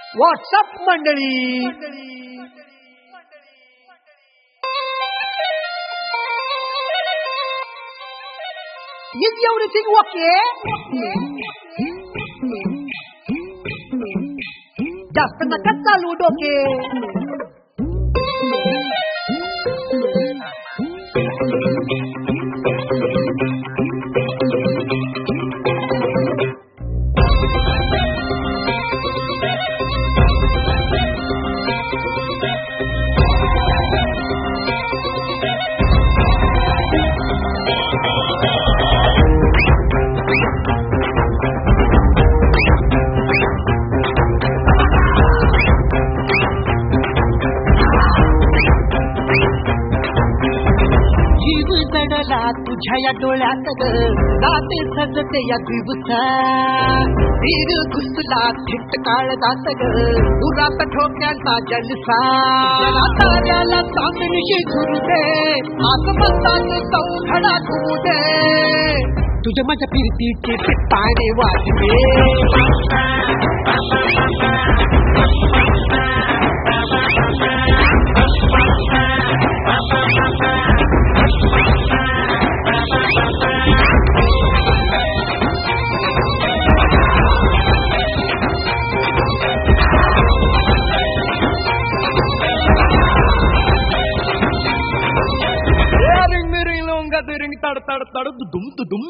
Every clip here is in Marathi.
व्हॉट्सअप मंडळी. Is everything okay? जास्त नका चालू डोके. तुझ्या या डोळ्यात जाते सजते या दिवसा वीर घुसला थिट काळ जात दुरात ठोक्यांचा जलसा ताऱ्याला चांदणीशी झुरू दे आसमंतात चौघडा घुमू दे तुझ्या माझ्या फिरतीचे पाणे वाजले. तड़ तड़ तड़ दुम दुम.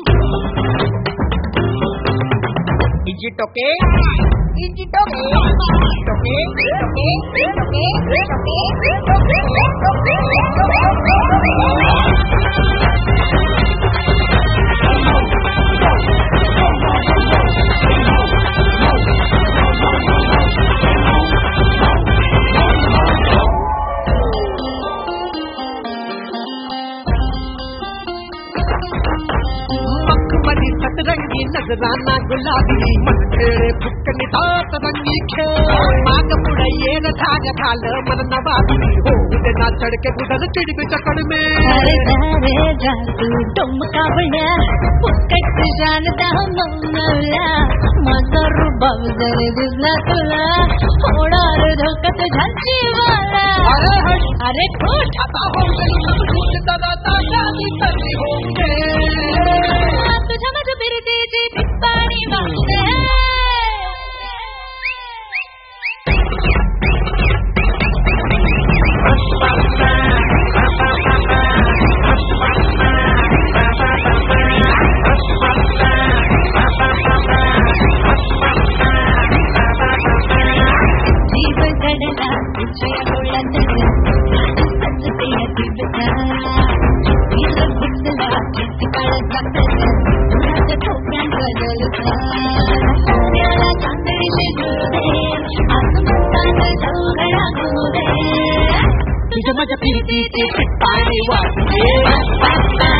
Is it okay? Is it okay? रंगी नजराना गुलाबी मनखेळे फुटकने दात रंगी खेळ माग पुढे येन धाग झालं मन नवाबी हो उद्या ना चढके बुधन चिडबी चकड में. अरे जा तू टुमका बड्या फुटकट जानता मौनवला माझा रुबाब जर दिसला तुला होणार धोकत झांची वाला. अरे खोट आता हो गई दादा ताजा तरी हो तुझ्या माझ्या बिरतीची पाणी वाजते. जीव गडला तुझ्या डोळ्यात सजते या दिवसा वीर घुसला चित काळ जात दुरात ठोक्यांचा जलसा ताऱ्याला चांदणीशी झुरू दे आसमंतात चौघडा घुमू दे तुझ्या माझ्या फिरतीचे पाणी वाजले.